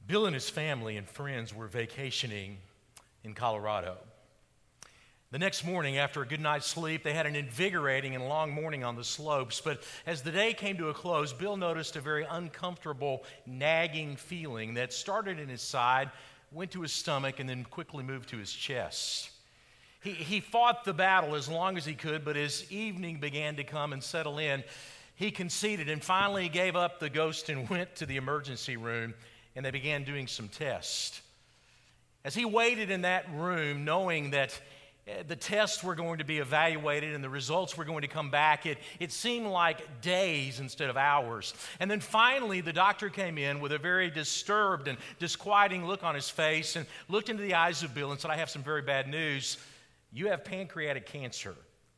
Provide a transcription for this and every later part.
Bill and his family and friends were vacationing in Colorado. The next morning, after a good night's sleep, they had an invigorating and long morning on the slopes. But as the day came to a close, Bill noticed a very uncomfortable, nagging feeling that started in his side, went to his stomach, and then quickly moved to his chest. He fought the battle as long as he could, but as evening began to come and settle in, he conceded and finally gave up the ghost and went to the emergency room, and they began doing some tests. As he waited in that room, knowing that the tests were going to be evaluated and the results were going to come back, it seemed like days instead of hours. And then finally, the doctor came in with a very disturbed and disquieting look on his face and looked into the eyes of Bill and said, "I have some very bad news. You have pancreatic cancer.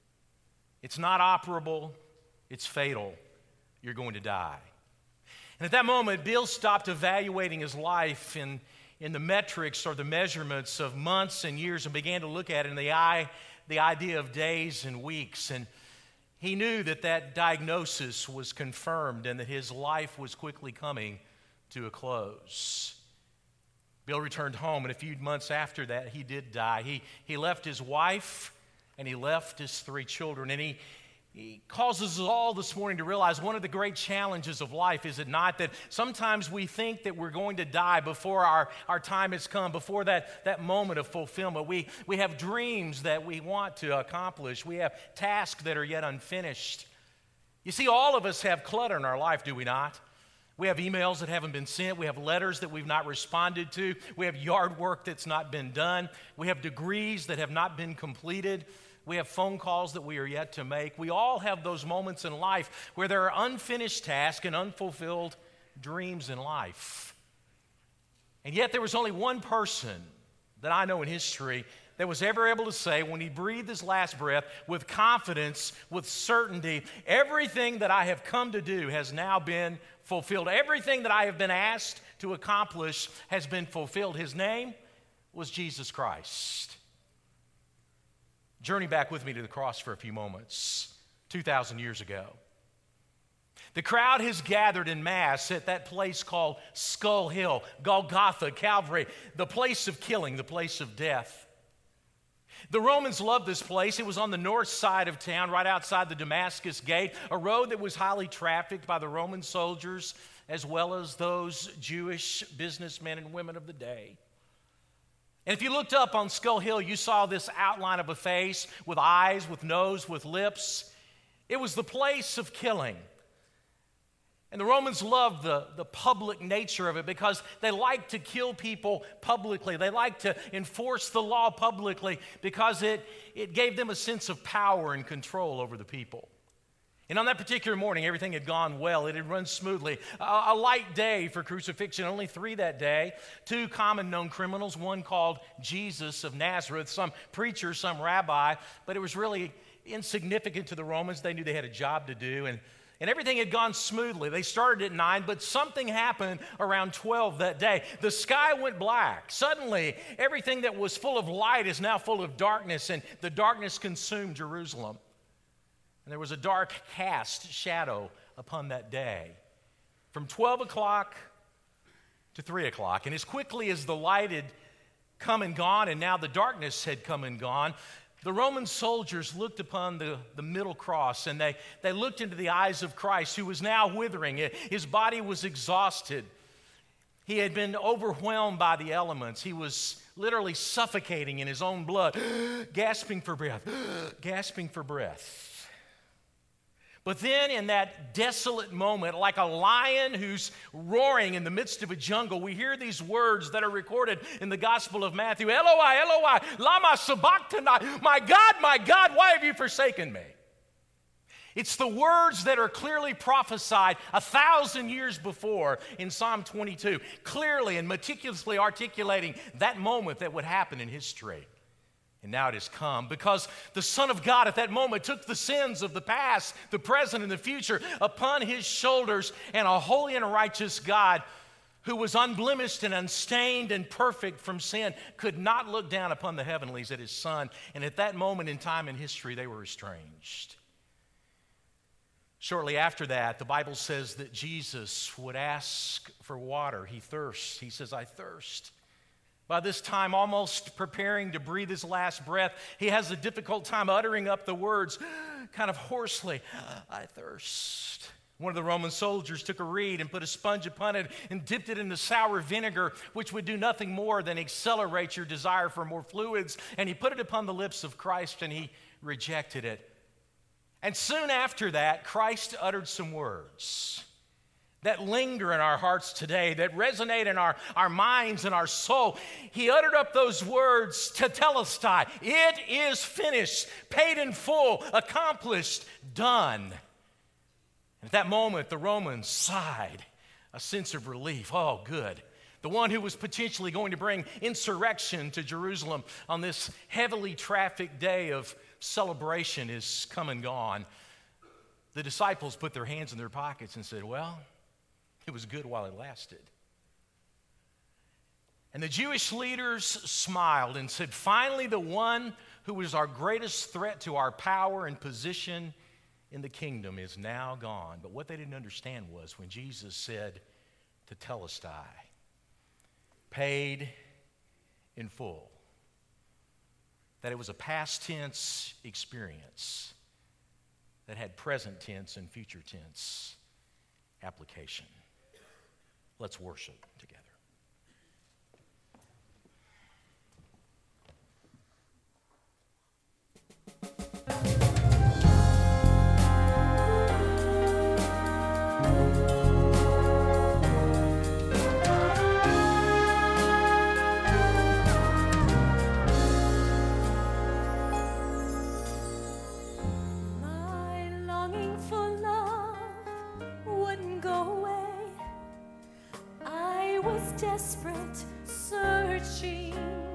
It's not operable. It's fatal. You're going to die." And at that moment, Bill stopped evaluating his life in the metrics or the measurements of months and years and began to look at it in the idea of days and weeks. And he knew that diagnosis was confirmed and that his life was quickly coming to a close. Bill returned home, and a few months after that, he did die. He left his wife, and he left his 3 children. And he causes us all this morning to realize one of the great challenges of life, is it not, that sometimes we think that we're going to die before our time has come, before that moment of fulfillment. We have dreams that we want to accomplish. We have tasks that are yet unfinished. You see, all of us have clutter in our life, do we not? We have emails that haven't been sent. We have letters that we've not responded to. We have yard work that's not been done. We have degrees that have not been completed. We have phone calls that we are yet to make. We all have those moments in life where there are unfinished tasks and unfulfilled dreams in life. And yet there was only one person that I know in history that was ever able to say, when he breathed his last breath, with confidence, with certainty, everything that I have come to do has now been fulfilled. Everything that I have been asked to accomplish has been fulfilled. His name was Jesus Christ. Journey back with me to the cross for a few moments, 2,000 years ago. The crowd has gathered in mass at that place called Skull Hill, Golgotha, Calvary, the place of killing, the place of death. The Romans loved this place. It was on the north side of town, right outside the Damascus Gate, a road that was highly trafficked by the Roman soldiers as well as those Jewish businessmen and women of the day. And if you looked up on Skull Hill, you saw this outline of a face with eyes, with nose, with lips. It was the place of killing. And the Romans loved the public nature of it because they liked to kill people publicly. They liked to enforce the law publicly because it gave them a sense of power and control over the people. And on that particular morning, everything had gone well. It had run smoothly. A light day for crucifixion, only 3 that day. 2 common known criminals, one called Jesus of Nazareth, some preacher, some rabbi, but it was really insignificant to the Romans. They knew they had a job to do, and everything had gone smoothly. They started at 9, but something happened around 12 that day. The sky went black. Suddenly, everything that was full of light is now full of darkness, and the darkness consumed Jerusalem. And there was a dark cast shadow upon that day, from 12 o'clock to 3 o'clock. And as quickly as the light had come and gone, and now the darkness had come and gone, the Roman soldiers looked upon the middle cross, and they looked into the eyes of Christ, who was now withering. His body was exhausted. He had been overwhelmed by the elements. He was literally suffocating in his own blood, gasping for breath, gasping for breath. But then in that desolate moment, like a lion who's roaring in the midst of a jungle, we hear these words that are recorded in the Gospel of Matthew. Eloi, Eloi, lama sabachthani. My God, why have you forsaken me? It's the words that are clearly prophesied 1,000 years before in Psalm 22, clearly and meticulously articulating that moment that would happen in history. And now it has come because the Son of God at that moment took the sins of the past, the present, and the future upon his shoulders, and a holy and righteous God who was unblemished and unstained and perfect from sin could not look down upon the heavenlies at his Son. And at that moment in time in history, they were estranged. Shortly after that, the Bible says that Jesus would ask for water. He thirsts. He says, I thirst. By this time, almost preparing to breathe his last breath, he has a difficult time uttering up the words kind of hoarsely, I thirst. One of the Roman soldiers took a reed and put a sponge upon it and dipped it into sour vinegar, which would do nothing more than accelerate your desire for more fluids. And he put it upon the lips of Christ and he rejected it. And soon after that, Christ uttered some words that linger in our hearts today, that resonate in our minds and our soul. He uttered up those words, tetelestai. It is finished, paid in full, accomplished, done. At that moment, the Romans sighed a sense of relief. Oh, good. The one who was potentially going to bring insurrection to Jerusalem on this heavily trafficked day of celebration is come and gone. The disciples put their hands in their pockets and said, well, it was good while it lasted. And the Jewish leaders smiled and said, finally, the one who was our greatest threat to our power and position in the kingdom is now gone. But what they didn't understand was when Jesus said, tetelestai, paid in full, that it was a past tense experience that had present tense and future tense application. Let's worship together. Desperate, searching,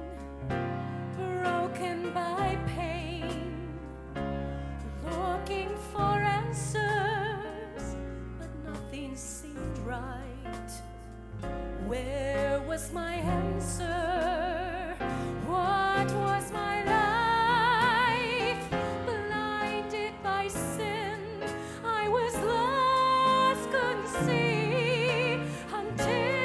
broken by pain, looking for answers, but nothing seemed right. Where was my answer? What was my life? Blinded by sin, I was lost, couldn't see until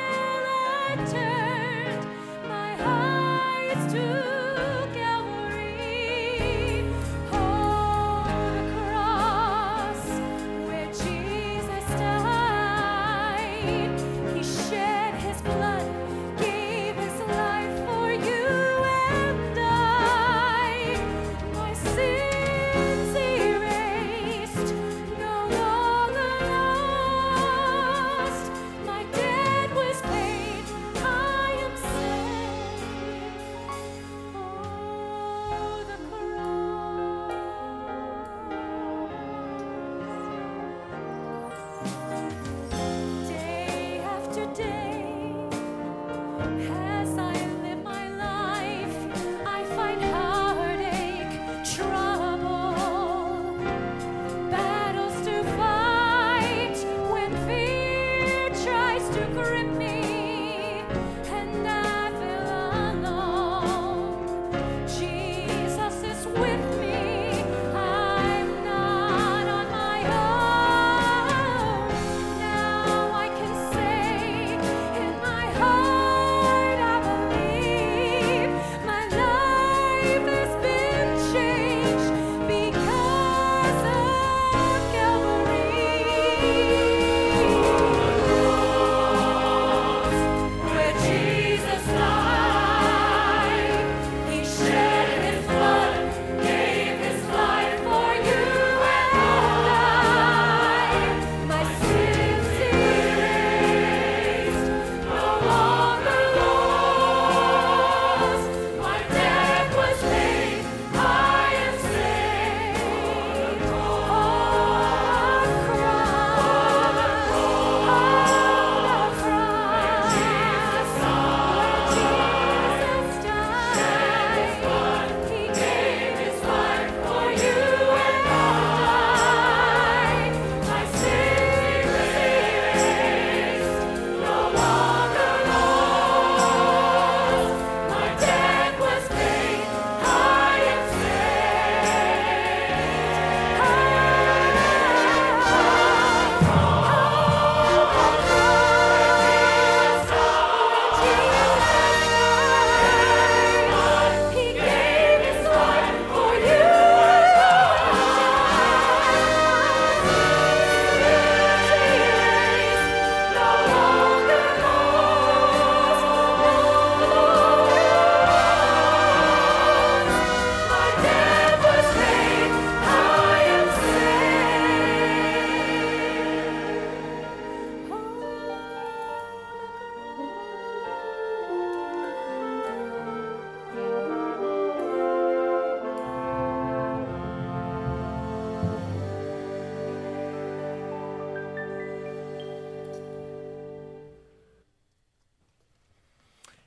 turned my eyes to Calvary. Oh, the cross where Jesus died. He shed his blood, gave his life for you and I. My sins erased, no longer lost. My debt was paid.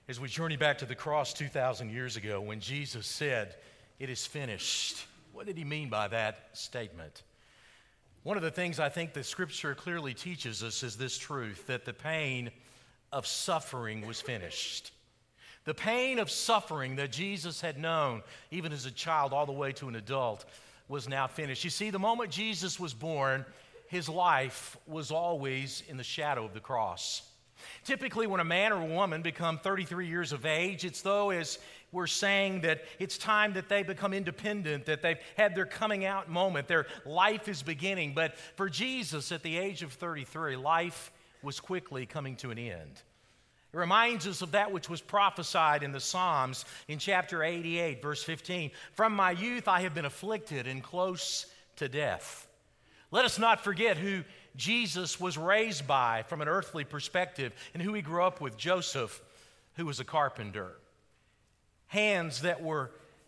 As we journey back to the cross 2,000 years ago when Jesus said, "It is finished," what did he mean by that statement? One of the things I think the Scripture clearly teaches us is this truth, that the pain of suffering was finished. The pain of suffering that Jesus had known, even as a child all the way to an adult, was now finished. You see, the moment Jesus was born, his life was always in the shadow of the cross. Typically, when a man or a woman become 33 years of age, it's though as we're saying that it's time that they become independent, that they've had their coming out moment, their life is beginning. But for Jesus, at the age of 33, life was quickly coming to an end. It reminds us of that which was prophesied in the Psalms in chapter 88, verse 15. "From my youth I have been afflicted and close to death." Let us not forget who Jesus was raised by from an earthly perspective and who he grew up with, Joseph, who was a carpenter. Hands that were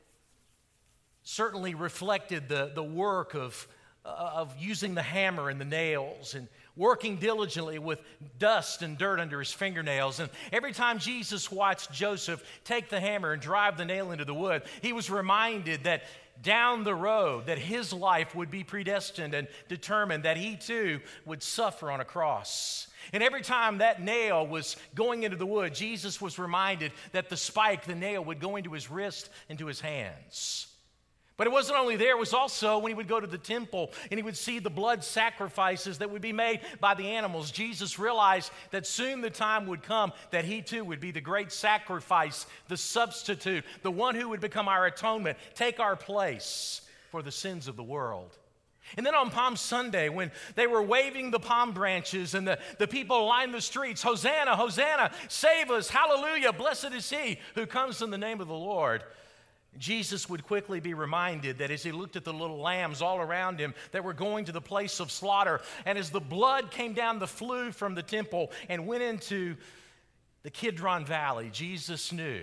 certainly reflected the work of using the hammer and the nails and working diligently with dust and dirt under his fingernails. And every time Jesus watched Joseph take the hammer and drive the nail into the wood, he was reminded that down the road that his life would be predestined and determined, that he too would suffer on a cross. And every time that nail was going into the wood, Jesus was reminded that the spike, the nail, would go into his wrist and to his hands. But it wasn't only there, it was also when he would go to the temple and he would see the blood sacrifices that would be made by the animals. Jesus realized that soon the time would come that he too would be the great sacrifice, the substitute, the one who would become our atonement, take our place for the sins of the world. And then on Palm Sunday, when they were waving the palm branches and the people lined the streets, "Hosanna, Hosanna, save us, hallelujah, blessed is he who comes in the name of the Lord," Jesus would quickly be reminded that as he looked at the little lambs all around him that were going to the place of slaughter, and as the blood came down the flue from the temple and went into the Kidron Valley, Jesus knew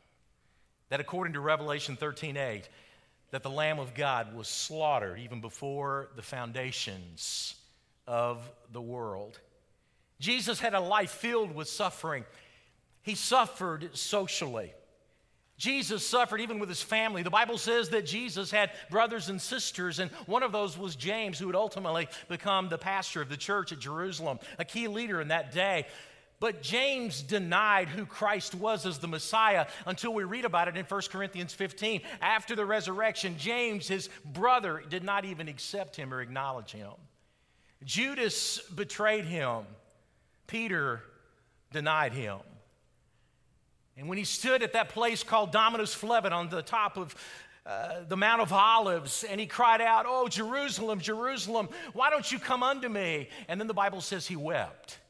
that according to Revelation 13:8, that the Lamb of God was slaughtered even before the foundations of the world. Jesus had a life filled with suffering. He suffered socially. Jesus suffered even with his family. The Bible says that Jesus had brothers and sisters, and one of those was James, who would ultimately become the pastor of the church at Jerusalem, a key leader in that day. But James denied who Christ was as the Messiah until we read about it in 1 Corinthians 15. After the resurrection, James, his brother, did not even accept him or acknowledge him. Judas betrayed him. Peter denied him. And when he stood at that place called Dominus Flevit on the top of the Mount of Olives, and he cried out, "Oh, Jerusalem, Jerusalem, why don't you come unto me?" And then the Bible says he wept.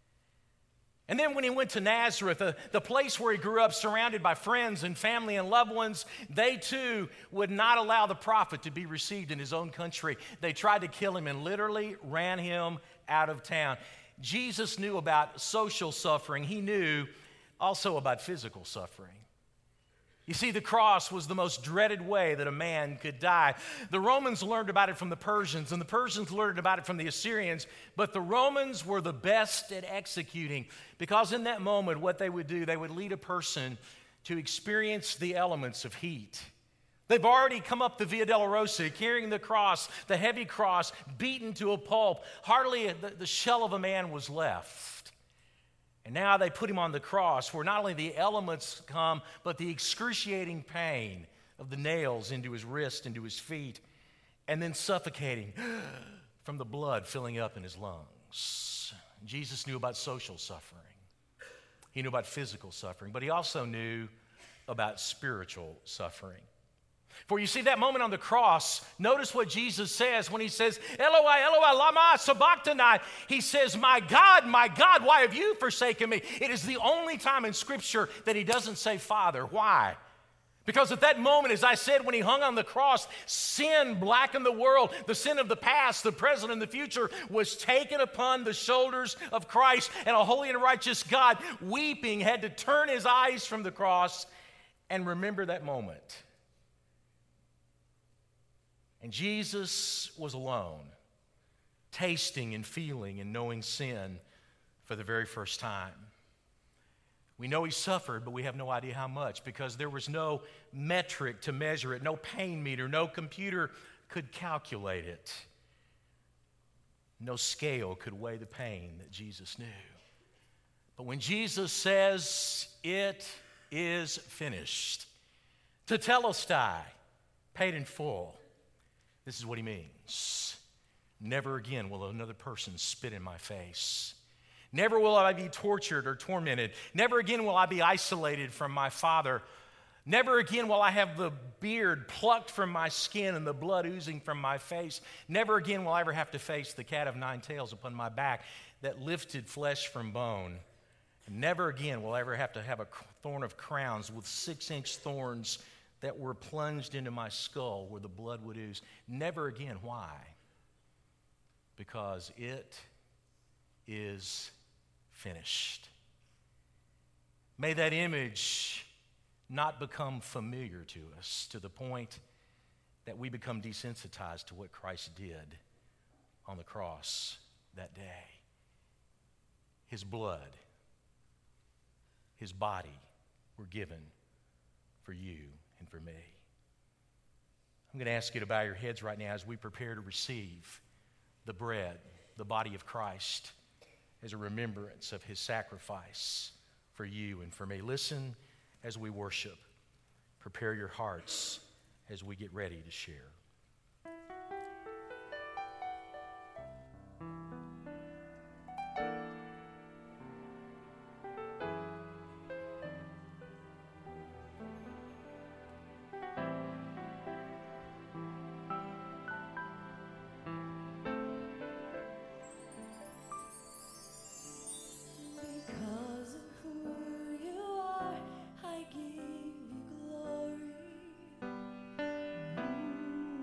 And then when he went to Nazareth, the place where he grew up, surrounded by friends and family and loved ones, they too would not allow the prophet to be received in his own country. They tried to kill him and literally ran him out of town. Jesus knew about social suffering. He knew also about physical suffering. You see, the cross was the most dreaded way that a man could die. The Romans learned about it from the Persians, and the Persians learned about it from the Assyrians, but the Romans were the best at executing, because in that moment, what they would do, they would lead a person to experience the elements of heat. They've already come up the Via Dolorosa, carrying the cross, the heavy cross, beaten to a pulp. Hardly the shell of a man was left. And now they put him on the cross, where not only the elements come, but the excruciating pain of the nails into his wrist, into his feet, and then suffocating from the blood filling up in his lungs. Jesus knew about social suffering. He knew about physical suffering, but he also knew about spiritual suffering. For you see, that moment on the cross, notice what Jesus says when he says, "Eloi, Eloi, lama sabachthani." He says, my God, why have you forsaken me?" It is the only time in Scripture that he doesn't say Father. Why? Because at that moment, as I said, when he hung on the cross, sin blackened the world. The sin of the past, the present, and the future was taken upon the shoulders of Christ. And a holy and righteous God, weeping, had to turn his eyes from the cross and remember that moment. And Jesus was alone, tasting and feeling and knowing sin for the very first time. We know he suffered, but we have no idea how much because there was no metric to measure it, no pain meter, no computer could calculate it. No scale could weigh the pain that Jesus knew. But when Jesus says, "It is finished," tetelestai, paid in full, this is what he means. Never again will another person spit in my face. Never will I be tortured or tormented. Never again will I be isolated from my Father. Never again will I have the beard plucked from my skin and the blood oozing from my face. Never again will I ever have to face the cat of nine tails upon my back that lifted flesh from bone. Never again will I ever have to have a thorn of crowns with 6-inch thorns that were plunged into my skull where the blood would ooze. Never again. Why? Because it is finished. May that image not become familiar to us to the point that we become desensitized to what Christ did on the cross that day. His blood, his body were given for you and for me. I'm going to ask you to bow your heads right now as we prepare to receive the bread, the body of Christ, as a remembrance of his sacrifice for you and for me. Listen as we worship. Prepare your hearts as we get ready to share. Because of who you are, I give you glory.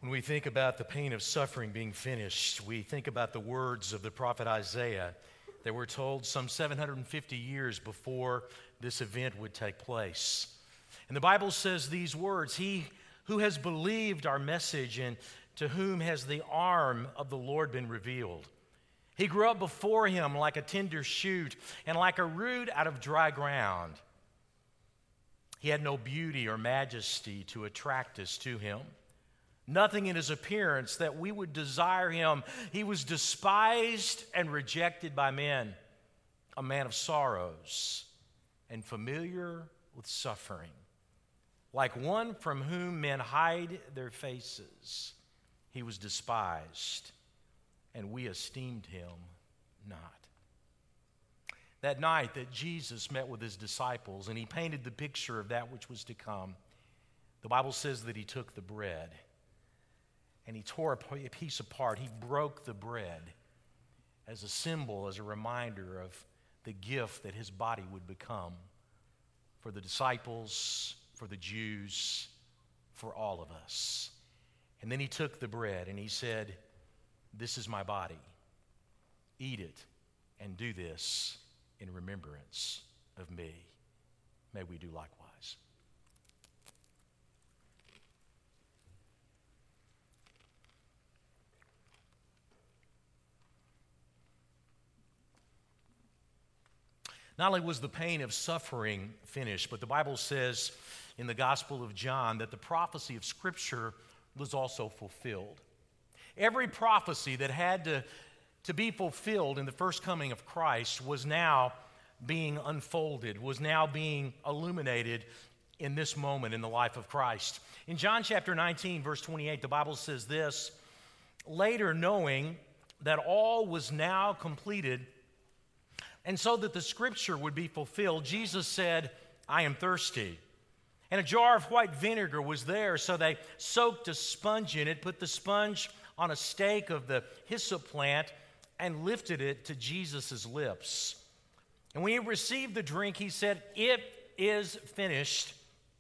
When we think about the pain of suffering being finished, we think about the words of the prophet Isaiah that were told some 750 years before this event would take place. And the Bible says these words, "He who has believed our message and to whom has the arm of the Lord been revealed. He grew up before him like a tender shoot and like a root out of dry ground. He had no beauty or majesty to attract us to him. Nothing in his appearance that we would desire him. He was despised and rejected by men, a man of sorrows and familiar with suffering. Like one from whom men hide their faces, he was despised, and we esteemed him not." That night that Jesus met with his disciples and he painted the picture of that which was to come, the Bible says that he took the bread and he tore a piece apart. He broke the bread as a symbol, as a reminder of the gift that his body would become for the disciples, for the Jews, for all of us. And then he took the bread and he said, "This is my body. Eat it and do this in remembrance of me." May we do likewise. Not only was the pain of suffering finished, but the Bible says in the Gospel of John that the prophecy of Scripture was also fulfilled. Every prophecy that had to be fulfilled in the first coming of Christ was now being unfolded, was now being illuminated in this moment in the life of Christ. In John chapter 19, verse 28, the Bible says this, "Later, knowing that all was now completed, and so that the Scripture would be fulfilled, Jesus said, 'I am thirsty.' And a jar of white vinegar was there, so they soaked a sponge in it, put the sponge on a stake of the hyssop plant, and lifted it to Jesus' lips. And when he received the drink, he said, 'It is finished.'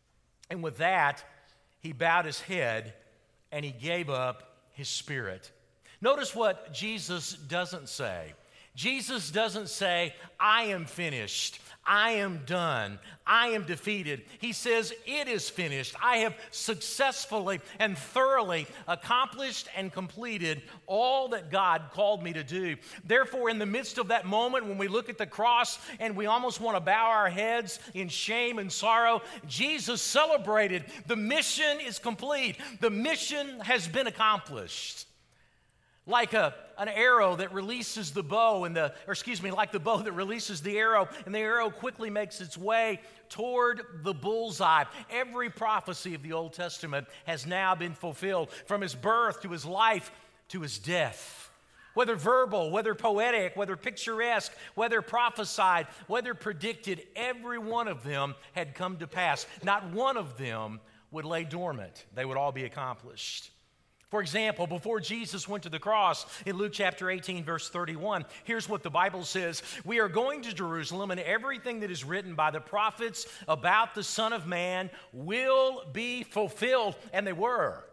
And with that, he bowed his head and he gave up his spirit." Notice what Jesus doesn't say. Jesus doesn't say, "I am finished. I am done. I am defeated." He says, "It is finished. I have successfully and thoroughly accomplished and completed all that God called me to do." Therefore, in the midst of that moment when we look at the cross and we almost want to bow our heads in shame and sorrow, Jesus celebrated. The mission is complete. The mission has been accomplished. Like an arrow that releases the bow, like the bow that releases the arrow, and the arrow quickly makes its way toward the bullseye. Every prophecy of the Old Testament has now been fulfilled, from his birth to his life to his death. Whether verbal, whether poetic, whether picturesque, whether prophesied, whether predicted, every one of them had come to pass. Not one of them would lay dormant. They would all be accomplished. For example, before Jesus went to the cross, in Luke chapter 18, verse 31, here's what the Bible says: "We are going to Jerusalem, and everything that is written by the prophets about the Son of Man will be fulfilled." And they were.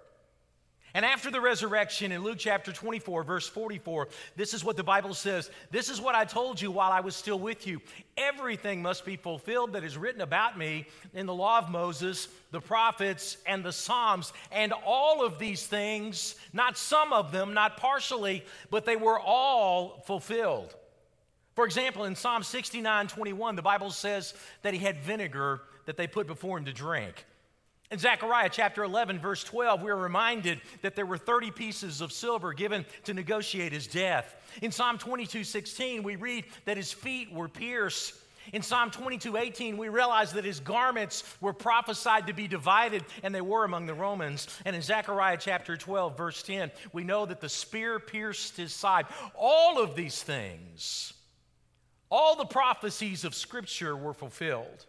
And after the resurrection, in Luke chapter 24, verse 44, this is what the Bible says: "This is what I told you while I was still with you. Everything must be fulfilled that is written about me in the law of Moses, the prophets, and the Psalms." And all of these things, not some of them, not partially, but they were all fulfilled. For example, in Psalm 69:21, the Bible says that he had vinegar that they put before him to drink. In Zechariah chapter 11, verse 12, we are reminded that there were 30 pieces of silver given to negotiate his death. In Psalm 22:16, we read that his feet were pierced. In Psalm 22:18, we realize that his garments were prophesied to be divided, and they were among the Romans. And in Zechariah chapter 12, verse 10, we know that the spear pierced his side. All of these things, all the prophecies of Scripture were fulfilled.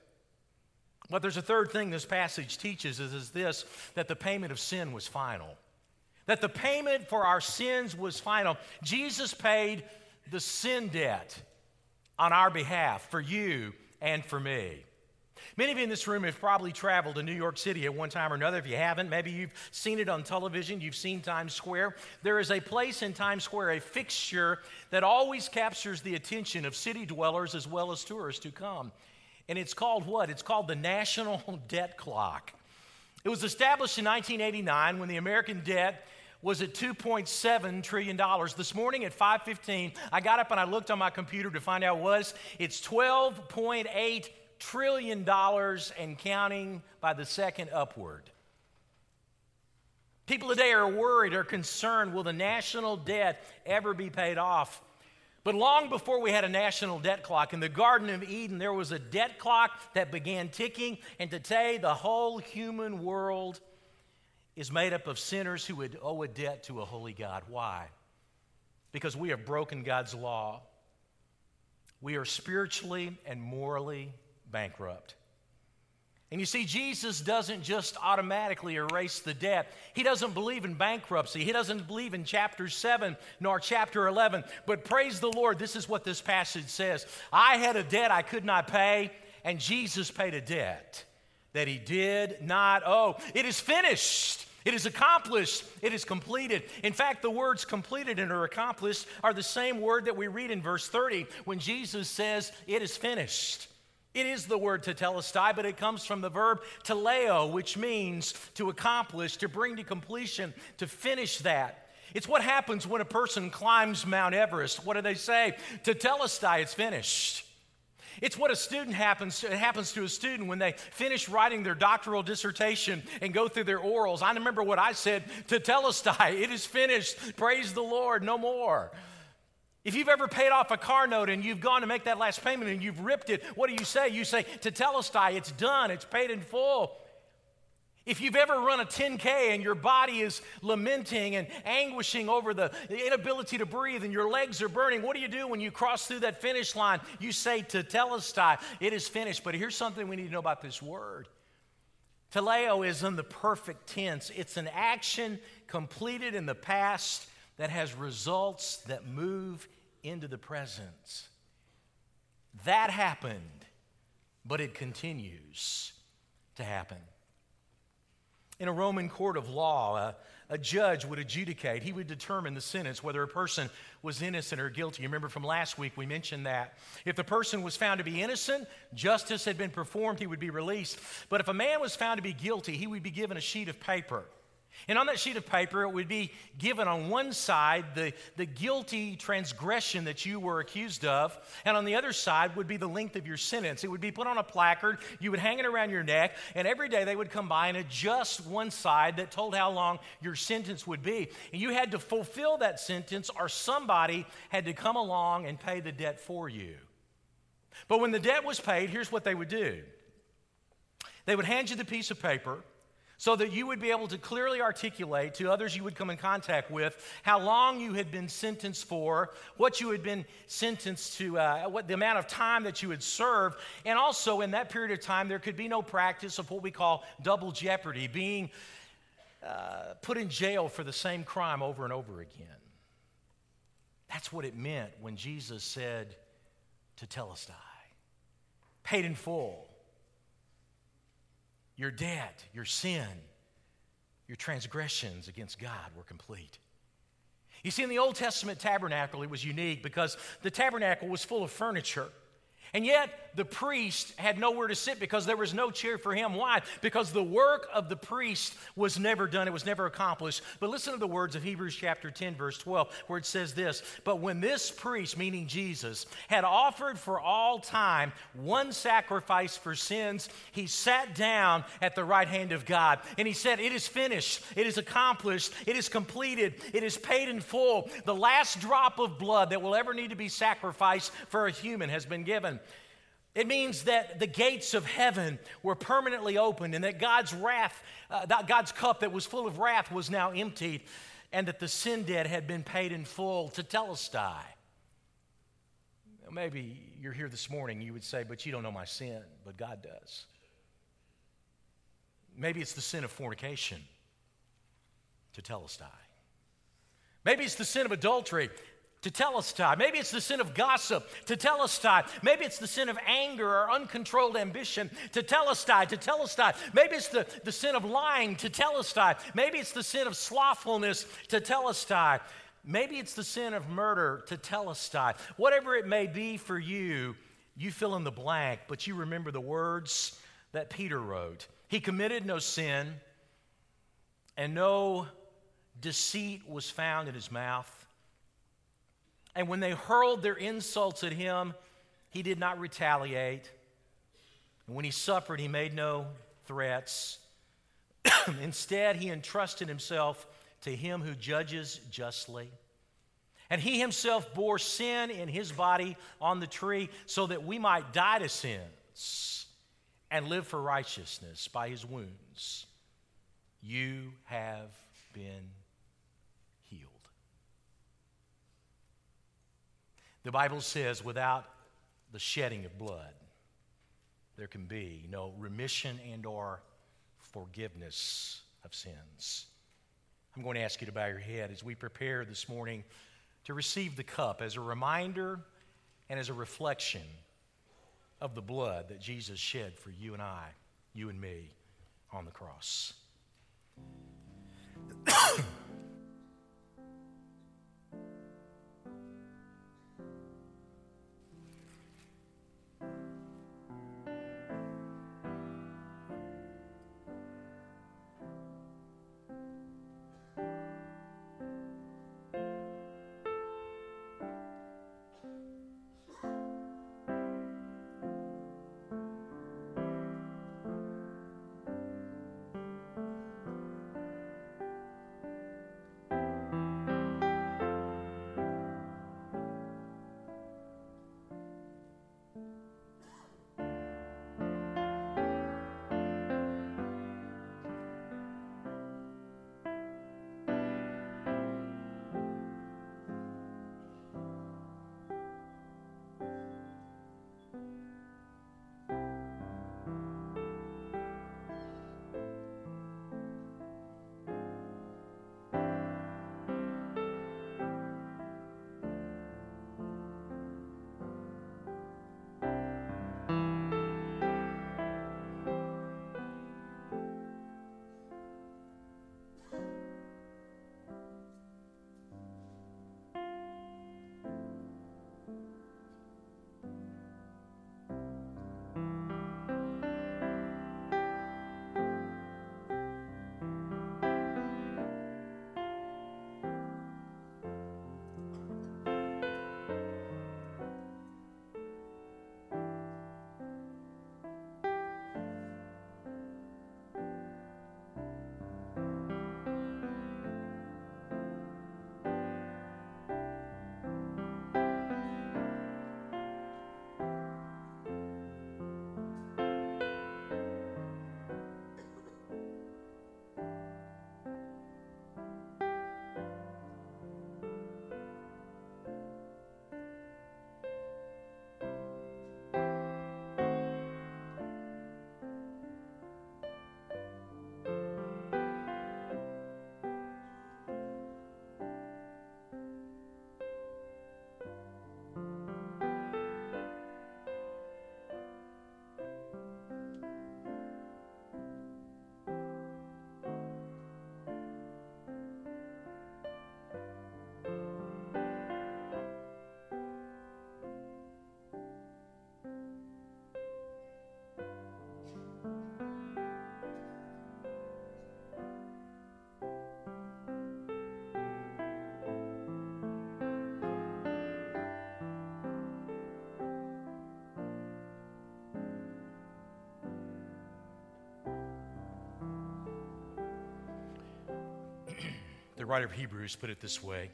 But there's a third thing this passage teaches is this, that the payment of sin was final. That the payment for our sins was final. Jesus paid the sin debt on our behalf, for you and for me. Many of you in this room have probably traveled to New York City at one time or another. If you haven't, maybe you've seen it on television, you've seen Times Square. There is a place in Times Square, a fixture that always captures the attention of city dwellers as well as tourists who come. And it's called what? It's called the National Debt Clock. It was established in 1989 when the American debt was at $2.7 trillion. This morning at 5:15, I got up and I looked on my computer to find out it's $12.8 trillion and counting by the second upward. People today are worried or concerned, will the national debt ever be paid off? But long before we had a national debt clock, in the Garden of Eden, there was a debt clock that began ticking, and today the whole human world is made up of sinners who would owe a debt to a holy God. Why? Because we have broken God's law. We are spiritually and morally bankrupt. And you see, Jesus doesn't just automatically erase the debt. He doesn't believe in bankruptcy. He doesn't believe in chapter 7 nor chapter 11. But praise the Lord, this is what this passage says. I had a debt I could not pay, and Jesus paid a debt that he did not owe. It is finished. It is accomplished. It is completed. In fact, the words completed and are accomplished are the same word that we read in verse 30 when Jesus says, it is finished. It is the word tetelestai, but it comes from the verb teleo, which means to accomplish, to bring to completion, to finish that. It's what happens when a person climbs Mount Everest. What do they say? Tetelestai, it's finished. It's what it happens to a student when they finish writing their doctoral dissertation and go through their orals. I remember what I said, tetelestai, it is finished. Praise the Lord, no more. If you've ever paid off a car note and you've gone to make that last payment and you've ripped it, what do you say? You say, tetelestai, it's done, it's paid in full. If you've ever run a 10K and your body is lamenting and anguishing over the inability to breathe and your legs are burning, what do you do when you cross through that finish line? You say, tetelestai, it is finished. But here's something we need to know about this word. Teleo is in the perfect tense. It's an action completed in the past that has results that move into the present. That happened, but it continues to happen. In a Roman court of law, a judge would adjudicate. He would determine the sentence, whether a person was innocent or guilty. You remember from last week we mentioned that. If the person was found to be innocent, justice had been performed, he would be released. But if a man was found to be guilty, he would be given a sheet of paper. And on that sheet of paper, it would be given on one side the guilty transgression that you were accused of, and on the other side would be the length of your sentence. It would be put on a placard, you would hang it around your neck, and every day they would come by and adjust one side that told how long your sentence would be. And you had to fulfill that sentence, or somebody had to come along and pay the debt for you. But when the debt was paid, here's what they would do. They would hand you the piece of paper, so that you would be able to clearly articulate to others you would come in contact with how long you had been sentenced for, what you had been sentenced to, what the amount of time that you had served, and also in that period of time there could be no practice of what we call double jeopardy, being put in jail for the same crime over and over again. That's what it meant when Jesus said tetelestai, paid in full. Your debt, your sin, your transgressions against God were complete. You see, in the Old Testament tabernacle, it was unique because the tabernacle was full of furniture. And yet, the priest had nowhere to sit because there was no chair for him. Why? Because the work of the priest was never done. It was never accomplished. But listen to the words of Hebrews chapter 10, verse 12, where it says this, "But when this priest," meaning Jesus, "had offered for all time one sacrifice for sins, he sat down at the right hand of God. And he said, it is finished, it is accomplished, it is completed, it is paid in full. The last drop of blood that will ever need to be sacrificed for a human has been given." It means that the gates of heaven were permanently opened and that God's wrath, God's cup that was full of wrath was now emptied, and that the sin debt had been paid in full, tetelestai. Maybe you're here this morning, you would say, but you don't know my sin, but God does. Maybe it's the sin of fornication, tetelestai. Maybe it's the sin of adultery, tetelestai. Maybe it's the sin of gossip, tetelestai. Maybe it's the sin of anger or uncontrolled ambition, tetelestai. Maybe it's the sin of lying, tetelestai. Maybe it's the sin of slothfulness, tetelestai. Maybe it's the sin of murder, tetelestai. Whatever it may be for you, you fill in the blank, but you remember the words that Peter wrote. He committed no sin, and no deceit was found in his mouth. And when they hurled their insults at him, he did not retaliate. And when he suffered, he made no threats. Instead, he entrusted himself to him who judges justly. And he himself bore sin in his body on the tree so that we might die to sins and live for righteousness. By his wounds, you have been healed. The Bible says without the shedding of blood, there can be no remission and or forgiveness of sins. I'm going to ask you to bow your head as we prepare this morning to receive the cup as a reminder and as a reflection of the blood that Jesus shed for you and I, you and me, on the cross. The writer of Hebrews put it this way.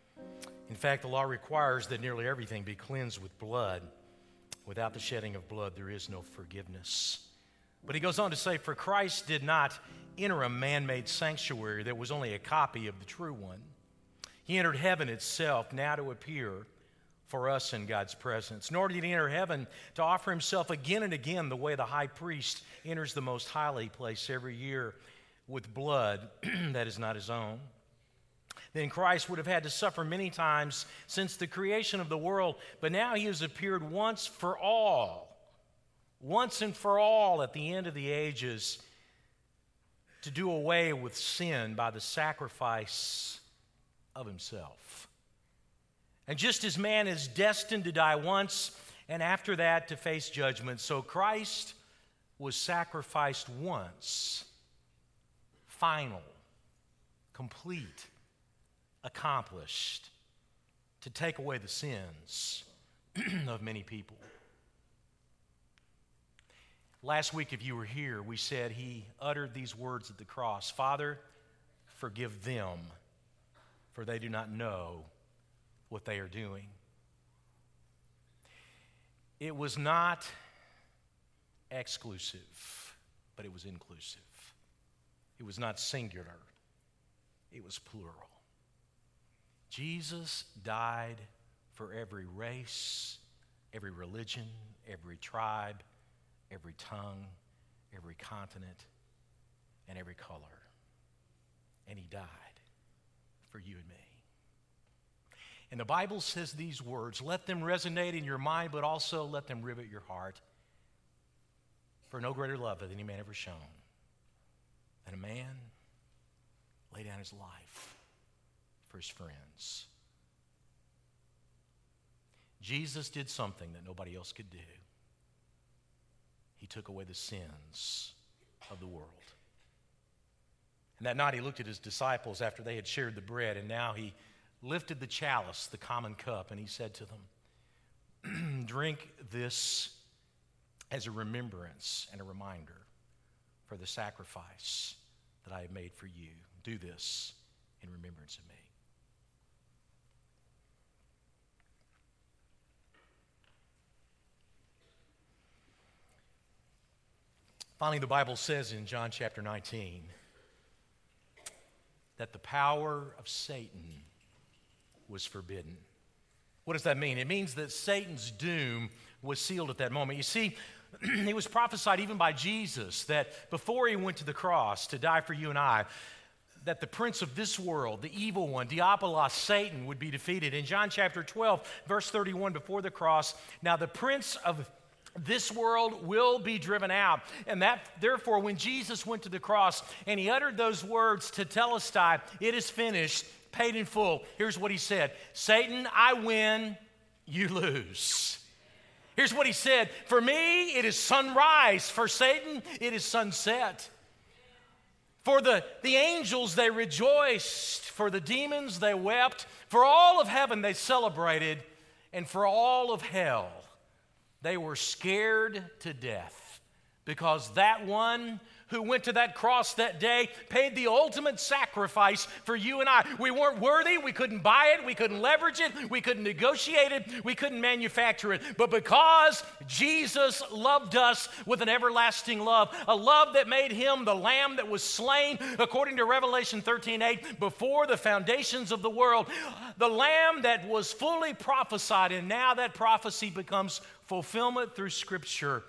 In fact, the law requires that nearly everything be cleansed with blood. Without the shedding of blood, there is no forgiveness. But he goes on to say, for Christ did not enter a man-made sanctuary that was only a copy of the true one. He entered heaven itself, now to appear for us in God's presence. Nor did he enter heaven to offer himself again and again the way the high priest enters the most holy place every year with blood that is not his own. then Christ would have had to suffer many times since the creation of the world. But now he has appeared once and for all at the end of the ages to do away with sin by the sacrifice of himself. And just as man is destined to die once and after that to face judgment, so Christ was sacrificed once, final, complete, accomplished, to take away the sins of many people. Last week, if you were here, we said he uttered these words at the cross: Father, forgive them, for they do not know what they are doing. It was not exclusive, but it was inclusive. It was not singular, it was plural. Jesus died for every race, every religion, every tribe, every tongue, every continent, and every color. And he died for you and me. And the Bible says these words, let them resonate in your mind, but also let them rivet your heart. For no greater love hath any man ever shown than a man lay down his life for his friends. Jesus did something that nobody else could do. He took away the sins of the world. And that night he looked at his disciples after they had shared the bread, and now he lifted the chalice, the common cup, and he said to them, drink this as a remembrance and a reminder for the sacrifice that I have made for you. Do this in remembrance of me. Finally, the Bible says in John chapter 19 that the power of Satan was forbidden. What does that mean? It means that Satan's doom was sealed at that moment. You see, it was prophesied even by Jesus that before he went to the cross to die for you and I, that the prince of this world, the evil one, Diabolos, Satan, would be defeated. In John chapter 12, verse 31, before the cross, now the prince of this world will be driven out. And that, therefore, when Jesus went to the cross and he uttered those words to Telestai, it is finished, paid in full. Here's what he said: Satan, I win, you lose. Here's what he said: for me, it is sunrise. For Satan, it is sunset. For the angels, they rejoiced. For the demons, they wept. For all of heaven, they celebrated. And for all of hell, they were scared to death, because that one who went to that cross that day paid the ultimate sacrifice for you and I. We weren't worthy. We couldn't buy it. We couldn't leverage it. We couldn't negotiate it. We couldn't manufacture it. But because Jesus loved us with an everlasting love, a love that made him the lamb that was slain, according to Revelation 13:8, before the foundations of the world, the lamb that was fully prophesied, and now that prophecy becomes fulfillment through Scripture,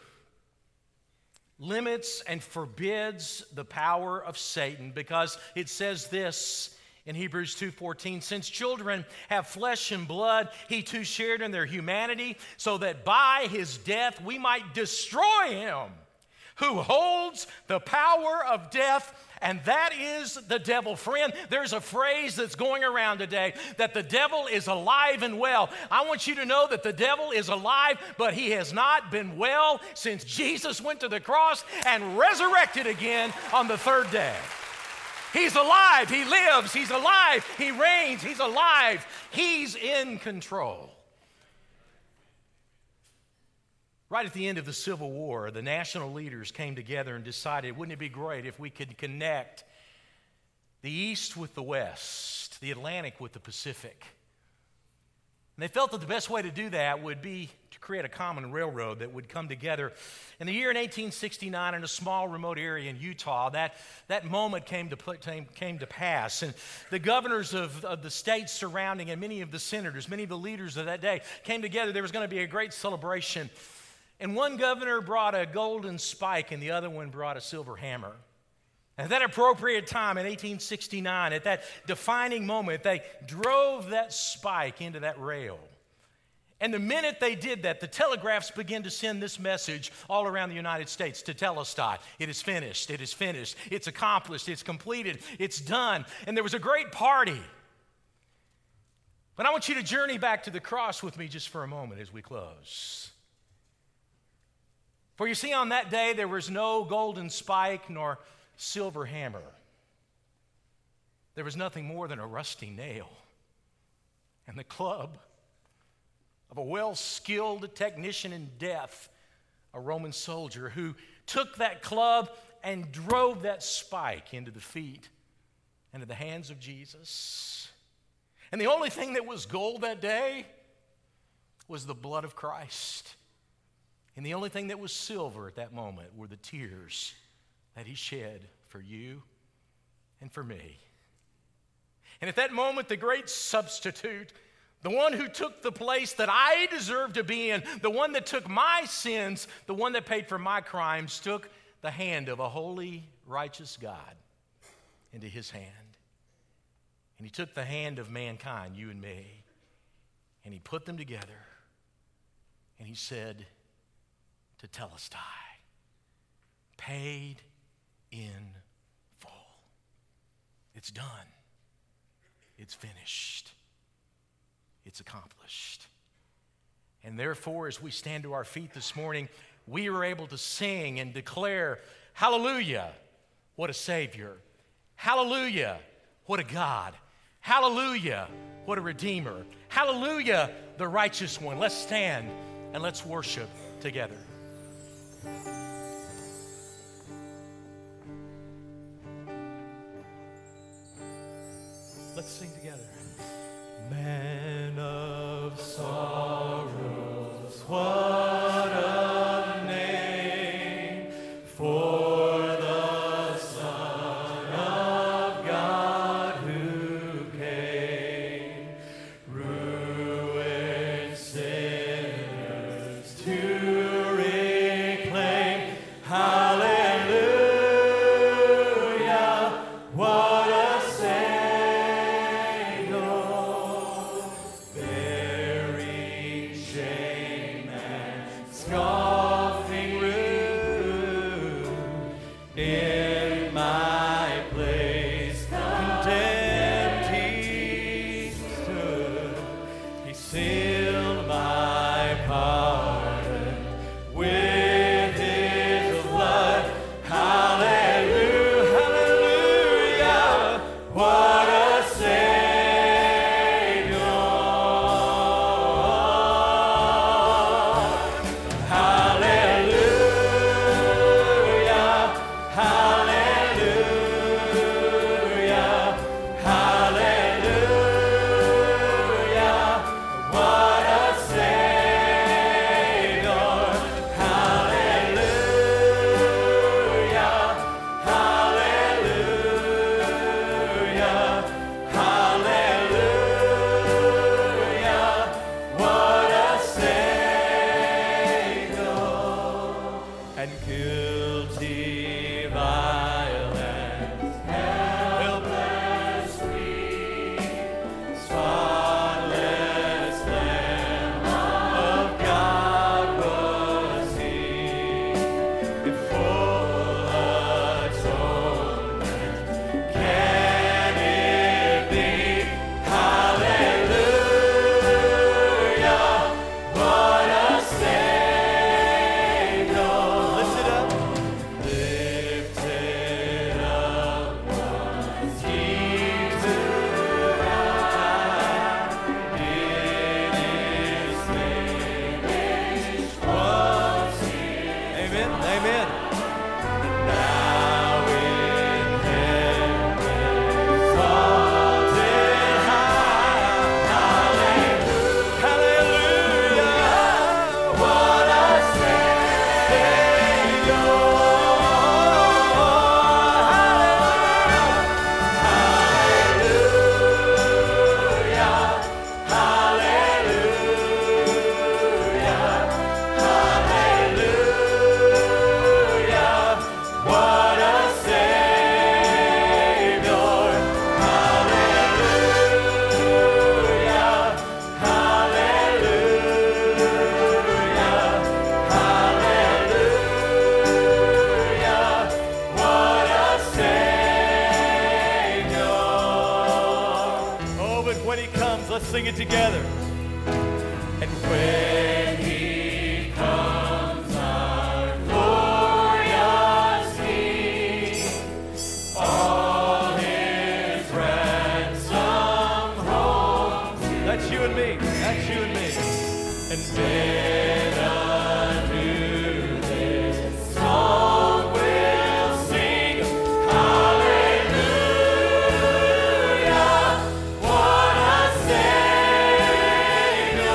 limits and forbids the power of Satan, because it says this in Hebrews 2:14, since children have flesh and blood, he too shared in their humanity, so that by his death we might destroy him who holds the power of death, and that is the devil. Friend, there's a phrase that's going around today that the devil is alive and well. I want you to know that the devil is alive, but he has not been well since Jesus went to the cross and resurrected again on the third day. He's alive, he lives, he's alive, he reigns, he's alive, he's in control. Right at the end of the Civil War, the national leaders came together and decided, wouldn't it be great if we could connect the East with the West, the Atlantic with the Pacific? And they felt that the best way to do that would be to create a common railroad that would come together. In the year 1869, in a small remote area in Utah, that moment came to pass. And the governors of the states surrounding, and many of the senators, many of the leaders of that day came together. There was going to be a great celebration. And one governor brought a golden spike and the other one brought a silver hammer. At that appropriate time in 1869, at that defining moment, they drove that spike into that rail. And the minute they did that, the telegraphs began to send this message all around the United States to Telestai. It is finished, it is finished, it's accomplished, it's completed, it's done. And there was a great party. But I want you to journey back to the cross with me just for a moment as we close. For you see, on that day, there was no golden spike nor silver hammer. There was nothing more than a rusty nail and the club of a well-skilled technician in death, a Roman soldier who took that club and drove that spike into the feet and into the hands of Jesus. And the only thing that was gold that day was the blood of Christ. And the only thing that was silver at that moment were the tears that he shed for you and for me. And at that moment, the great substitute, the one who took the place that I deserve to be in, the one that took my sins, the one that paid for my crimes, took the hand of a holy, righteous God into his hand. And he took the hand of mankind, you and me, and he put them together. And he said to Telestai, paid in full. It's done. It's finished. It's accomplished. And therefore, as we stand to our feet this morning, we are able to sing and declare, hallelujah, what a Savior. Hallelujah, what a God. Hallelujah, what a Redeemer. Hallelujah, the righteous one. Let's stand and let's worship together. Let's sing together. Man of sorrows, what a name for the Son of God who came, ruined sinners to reclaim. Hallelujah, what a Savior. Bearing shame and comes, let's sing it together. And when he comes, our glorious King, all his ransom home. That's you and me. That's you and me. And then anew this song we'll sing. Hallelujah, what a Savior.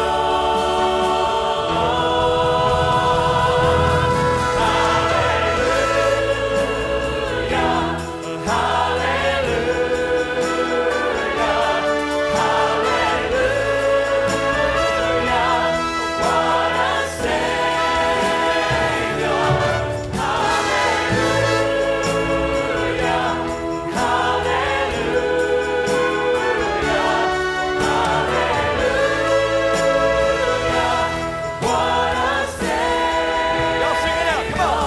Y'all sing it out, come on.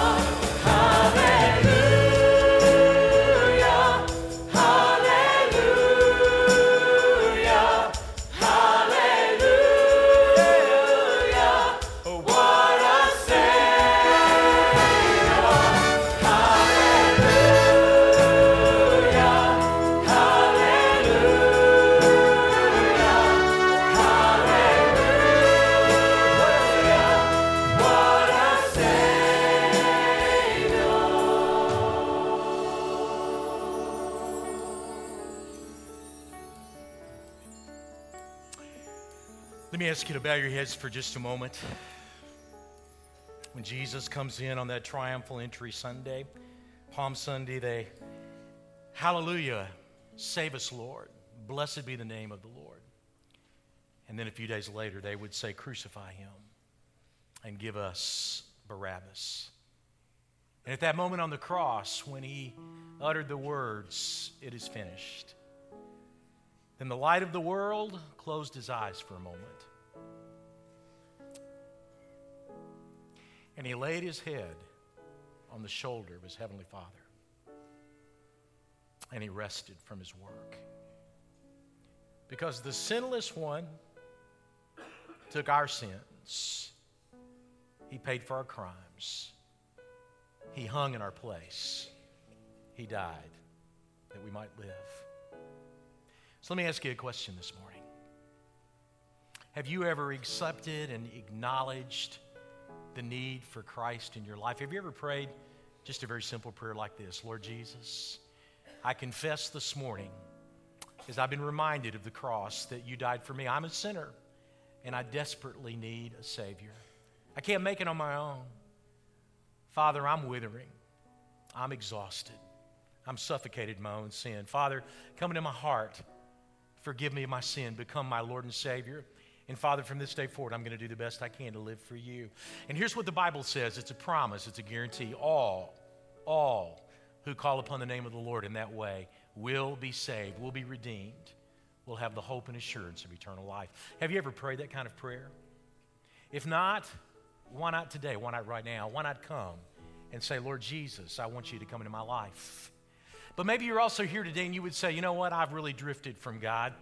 Let me ask you to bow your heads for just a moment. When Jesus comes in on that triumphal entry Sunday, Palm Sunday, they, hallelujah, save us, Lord. Blessed be the name of the Lord. And then a few days later, they would say, crucify him and give us Barabbas. And at that moment on the cross, when he uttered the words, it is finished, then the light of the world closed his eyes for a moment. And he laid his head on the shoulder of his heavenly Father. And he rested from his work. Because the sinless one took our sins. He paid for our crimes. He hung in our place. He died that we might live. So let me ask you a question this morning. Have you ever accepted and acknowledged the need for Christ in your life? Have you ever prayed just a very simple prayer like this? Lord Jesus, I confess this morning, as I've been reminded of the cross, that you died for me. I'm a sinner, and I desperately need a Savior. I can't make it on my own. Father, I'm withering. I'm exhausted. I'm suffocated in my own sin. Father, come into my heart. Forgive me of my sin. Become my Lord and Savior. And Father, from this day forward, I'm going to do the best I can to live for you. And here's what the Bible says. It's a promise. It's a guarantee. All who call upon the name of the Lord in that way will be saved, will be redeemed, will have the hope and assurance of eternal life. Have you ever prayed that kind of prayer? If not, why not today? Why not right now? Why not come and say, Lord Jesus, I want you to come into my life. But maybe you're also here today and you would say, you know what, I've really drifted from God.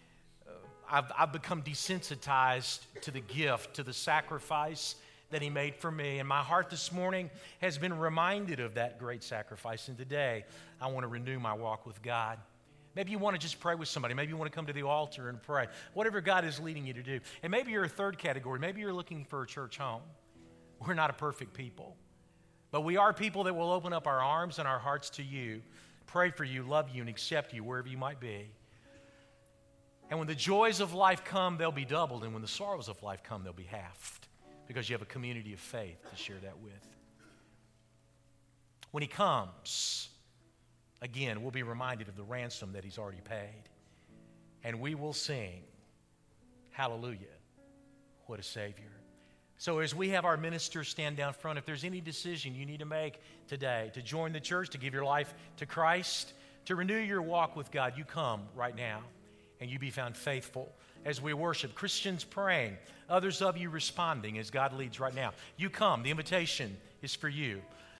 I've become desensitized to the gift, to the sacrifice that he made for me. And my heart this morning has been reminded of that great sacrifice. And today, I want to renew my walk with God. Maybe you want to just pray with somebody. Maybe you want to come to the altar and pray. Whatever God is leading you to do. And maybe you're a third category. Maybe you're looking for a church home. We're not a perfect people. But we are people that will open up our arms and our hearts to you, pray for you, love you, and accept you wherever you might be. And when the joys of life come, they'll be doubled. And when the sorrows of life come, they'll be halved. Because you have a community of faith to share that with. When he comes, again, we'll be reminded of the ransom that he's already paid. And we will sing, hallelujah, what a Savior. So as we have our ministers stand down front, if there's any decision you need to make today, to join the church, to give your life to Christ, to renew your walk with God, you come right now. And you be found faithful as we worship. Christians praying, others of you responding as God leads right now. You come. The invitation is for you.